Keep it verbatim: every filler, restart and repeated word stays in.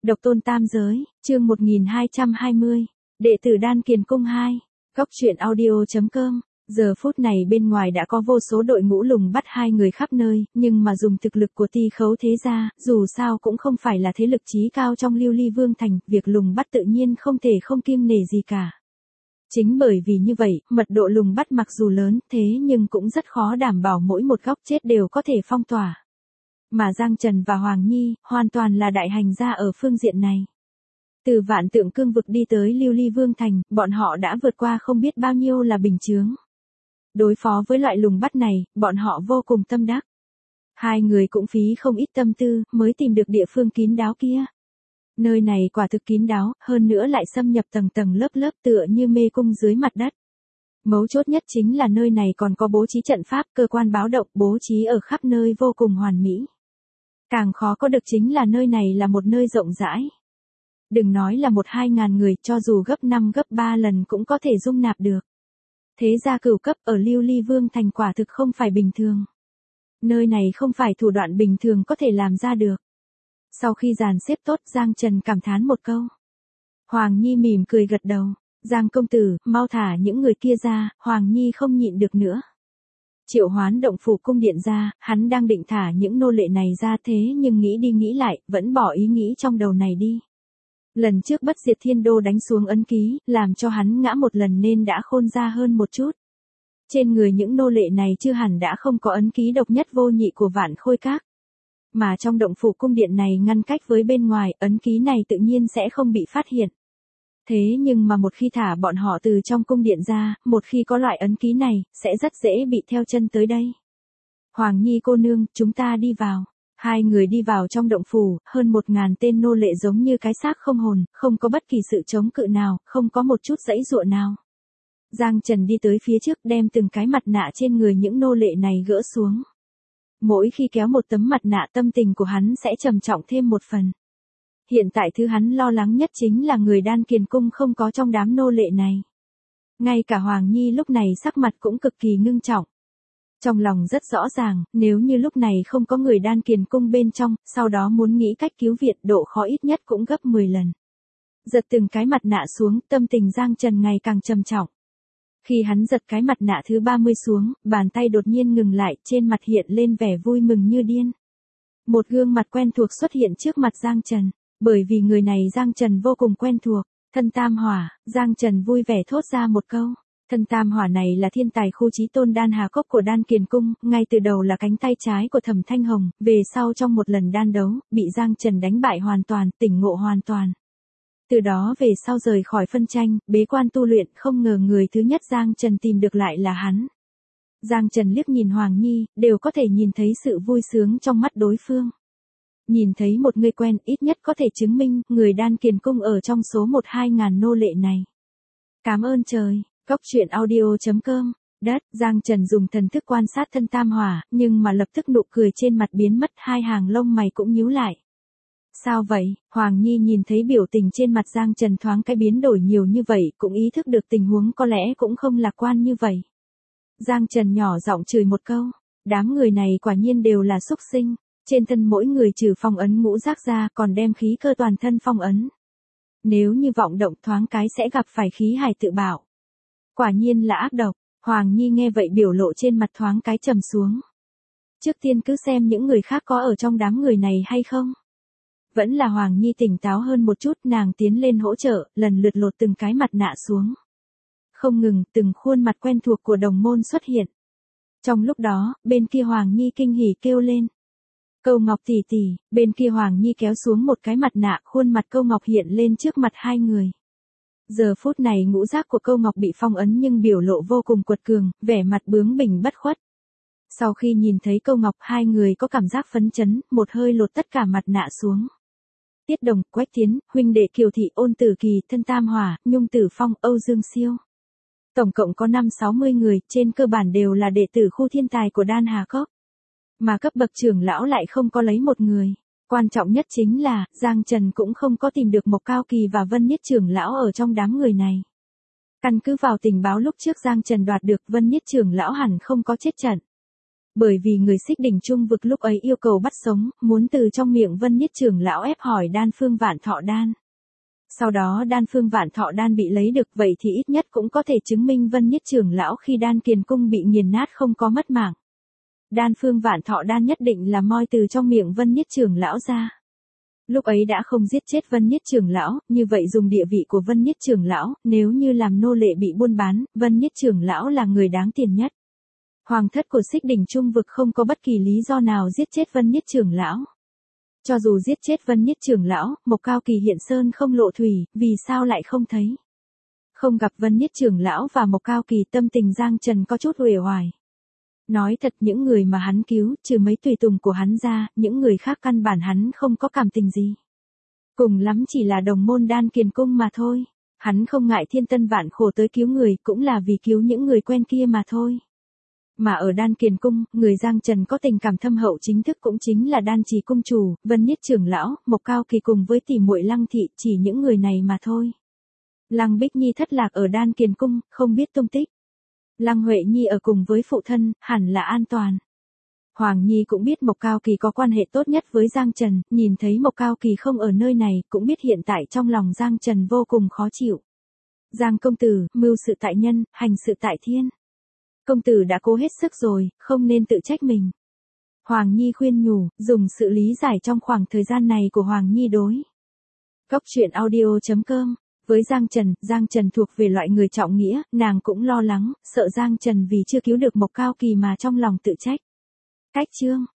Độc tôn tam giới, chương một nghìn hai trăm hai mươi, đệ tử Đan Kiền Cung hai, góc truyện audio chấm com. Giờ phút này bên ngoài đã có vô số đội ngũ lùng bắt hai người khắp nơi, nhưng mà dùng thực lực của Ti Khấu thế gia, dù sao cũng không phải là thế lực chí cao trong Lưu Ly Vương thành, việc lùng bắt tự nhiên không thể không kiêng nể gì cả. Chính bởi vì như vậy, mật độ lùng bắt mặc dù lớn, thế nhưng cũng rất khó đảm bảo mỗi một góc chết đều có thể phong tỏa. Mà Giang Trần và Hoàng Nhi, hoàn toàn là đại hành gia ở phương diện này. Từ Vạn Tượng Cương vực đi tới Lưu Ly Vương thành, bọn họ đã vượt qua không biết bao nhiêu là bình chướng. Đối phó với loại lùng bắt này, bọn họ vô cùng tâm đắc. Hai người cũng phí không ít tâm tư, mới tìm được địa phương kín đáo kia. Nơi này quả thực kín đáo, hơn nữa lại xâm nhập tầng tầng lớp lớp tựa như mê cung dưới mặt đất. Mấu chốt nhất chính là nơi này còn có bố trí trận pháp, cơ quan báo động bố trí ở khắp nơi vô cùng hoàn mỹ. Càng khó có được chính là nơi này là một nơi rộng rãi. Đừng nói là một hai ngàn người, cho dù gấp năm gấp ba lần cũng có thể dung nạp được. Thế gia cửu cấp ở Lưu Ly Vương thành quả thực không phải bình thường. Nơi này không phải thủ đoạn bình thường có thể làm ra được. Sau khi dàn xếp tốt, Giang Trần cảm thán một câu. Hoàng Nhi mỉm cười gật đầu. Giang công tử, mau thả những người kia ra. Hoàng Nhi không nhịn được nữa. Triệu Hoán động phủ cung điện ra, hắn đang định thả những nô lệ này ra, thế nhưng nghĩ đi nghĩ lại, vẫn bỏ ý nghĩ trong đầu này đi. Lần trước Bất Diệt Thiên Đô đánh xuống ấn ký, làm cho hắn ngã một lần nên đã khôn ra hơn một chút. Trên người những nô lệ này chưa hẳn đã không có ấn ký độc nhất vô nhị của Vạn Khôi Các. Mà trong động phủ cung điện này ngăn cách với bên ngoài, ấn ký này tự nhiên sẽ không bị phát hiện. Thế nhưng mà một khi thả bọn họ từ trong cung điện ra, một khi có loại ấn ký này, sẽ rất dễ bị theo chân tới đây. Hoàng Nhi cô nương, chúng ta đi vào. Hai người đi vào trong động phủ, hơn một ngàn tên nô lệ giống như cái xác không hồn, không có bất kỳ sự chống cự nào, không có một chút giãy giụa nào. Giang Trần đi tới phía trước đem từng cái mặt nạ trên người những nô lệ này gỡ xuống. Mỗi khi kéo một tấm mặt nạ tâm tình của hắn sẽ trầm trọng thêm một phần. Hiện tại thứ hắn lo lắng nhất chính là người Đan Kiền Cung không có trong đám nô lệ này. Ngay cả Hoàng Nhi lúc này sắc mặt cũng cực kỳ ngưng trọng. Trong lòng rất rõ ràng, nếu như lúc này không có người Đan Kiền Cung bên trong, sau đó muốn nghĩ cách cứu viện độ khó ít nhất cũng gấp mười lần. Giật từng cái mặt nạ xuống, tâm tình Giang Trần ngày càng trầm trọng. Khi hắn giật cái mặt nạ thứ ba mươi xuống, bàn tay đột nhiên ngừng lại, trên mặt hiện lên vẻ vui mừng như điên. Một gương mặt quen thuộc xuất hiện trước mặt Giang Trần, bởi vì người này Giang Trần vô cùng quen thuộc, Thân Tam Hỏa. Giang Trần vui vẻ thốt ra một câu. Thân Tam Hỏa này là thiên tài khu chí tôn đan hà cốc của Đan Kiền Cung, ngay từ đầu là cánh tay trái của Thẩm Thanh Hồng, về sau trong một lần đan đấu, bị Giang Trần đánh bại hoàn toàn, tỉnh ngộ hoàn toàn. Từ đó về sau rời khỏi phân tranh, bế quan tu luyện, không ngờ người thứ nhất Giang Trần tìm được lại là hắn. Giang Trần liếc nhìn Hoàng Nhi, đều có thể nhìn thấy sự vui sướng trong mắt đối phương. Nhìn thấy một người quen ít nhất có thể chứng minh người Đan Kiền Cung ở trong số một hai ngàn nô lệ này. Cảm ơn trời. Góc truyện audio chấm com. Đất, Giang Trần dùng thần thức quan sát Thân Tam Hỏa, nhưng mà lập tức nụ cười trên mặt biến mất, hai hàng lông mày cũng nhíu lại. Sao vậy? Hoàng Nhi nhìn thấy biểu tình trên mặt Giang Trần thoáng cái biến đổi nhiều như vậy, cũng ý thức được tình huống có lẽ cũng không lạc quan như vậy. Giang Trần nhỏ giọng chửi một câu, đám người này quả nhiên đều là súc sinh, trên thân mỗi người trừ phong ấn ngũ giác ra còn đem khí cơ toàn thân phong ấn. Nếu như vọng động thoáng cái sẽ gặp phải khí hải tự bạo. Quả nhiên là ác độc. Hoàng Nhi nghe vậy biểu lộ trên mặt thoáng cái trầm xuống. Trước tiên cứ xem những người khác có ở trong đám người này hay không. Vẫn là Hoàng Nhi tỉnh táo hơn một chút, nàng tiến lên hỗ trợ, lần lượt lột từng cái mặt nạ xuống. Không ngừng, từng khuôn mặt quen thuộc của đồng môn xuất hiện. Trong lúc đó, bên kia Hoàng Nhi kinh hỉ kêu lên. Câu Ngọc tỷ tỷ, bên kia Hoàng Nhi kéo xuống một cái mặt nạ, khuôn mặt Câu Ngọc hiện lên trước mặt hai người. Giờ phút này ngũ giác của Câu Ngọc bị phong ấn nhưng biểu lộ vô cùng quật cường, vẻ mặt bướng bỉnh bất khuất. Sau khi nhìn thấy Câu Ngọc, hai người có cảm giác phấn chấn, một hơi lột tất cả mặt nạ xuống. Tiết Đồng, Quách Tiến, huynh đệ Kiều Thị, Ôn Tử Kỳ, Thân Tam Hỏa, Nhung Tử Phong, Âu Dương Siêu. Tổng cộng có năm sáu mươi người, trên cơ bản đều là đệ tử khu thiên tài của Đan Hà Cốc. Mà cấp bậc trưởng lão lại không có lấy một người. Quan trọng nhất chính là, Giang Trần cũng không có tìm được Mộc Cao Kỳ và Vân Niết trưởng lão ở trong đám người này. Căn cứ vào tình báo lúc trước Giang Trần đoạt được, Vân Niết trưởng lão hẳn không có chết trận. Bởi vì người Xích Đỉnh Trung Vực lúc ấy yêu cầu bắt sống, muốn từ trong miệng Vân Nhất trưởng lão ép hỏi Đan Phương Vạn Thọ Đan. Sau đó Đan Phương Vạn Thọ Đan bị lấy được, vậy thì ít nhất cũng có thể chứng minh Vân Nhất trưởng lão khi Đan Kiền Cung bị nghiền nát không có mất mạng. Đan Phương Vạn Thọ Đan nhất định là moi từ trong miệng Vân Nhất trưởng lão ra. Lúc ấy đã không giết chết Vân Nhất trưởng lão, như vậy dùng địa vị của Vân Nhất trưởng lão, nếu như làm nô lệ bị buôn bán, Vân Nhất trưởng lão là người đáng tiền nhất. Hoàng thất của Xích Đỉnh Trung Vực không có bất kỳ lý do nào giết chết Vân Nhất trưởng lão. Cho dù giết chết Vân Nhất trưởng lão, Mộc Cao Kỳ hiện sơn không lộ thủy, vì sao lại không thấy? Không gặp Vân Nhất trưởng lão và Mộc Cao Kỳ, tâm tình Giang Trần có chút uể oải. Nói thật, những người mà hắn cứu, trừ mấy tùy tùng của hắn ra, những người khác căn bản hắn không có cảm tình gì. Cùng lắm chỉ là đồng môn Đan Kiền Cung mà thôi. Hắn không ngại thiên tân vạn khổ tới cứu người, cũng là vì cứu những người quen kia mà thôi. Mà ở Đan Kiền Cung, người Giang Trần có tình cảm thâm hậu chính thức cũng chính là Đan Trì cung chủ, Vân Nhất trưởng lão, Mộc Cao Kỳ cùng với tỷ muội Lăng thị, chỉ những người này mà thôi. Lăng Bích Nhi thất lạc ở Đan Kiền Cung, không biết tung tích. Lăng Huệ Nhi ở cùng với phụ thân, hẳn là an toàn. Hoàng Nhi cũng biết Mộc Cao Kỳ có quan hệ tốt nhất với Giang Trần, nhìn thấy Mộc Cao Kỳ không ở nơi này, cũng biết hiện tại trong lòng Giang Trần vô cùng khó chịu. Giang công tử, mưu sự tại nhân, hành sự tại thiên. Công tử đã cố hết sức rồi, không nên tự trách mình. Hoàng Nhi khuyên nhủ, dùng sự lý giải trong khoảng thời gian này của Hoàng Nhi đối. Góc truyện audio chấm com. Với Giang Trần, Giang Trần thuộc về loại người trọng nghĩa, nàng cũng lo lắng, sợ Giang Trần vì chưa cứu được Mộc Cao Kỳ mà trong lòng tự trách. Cách chương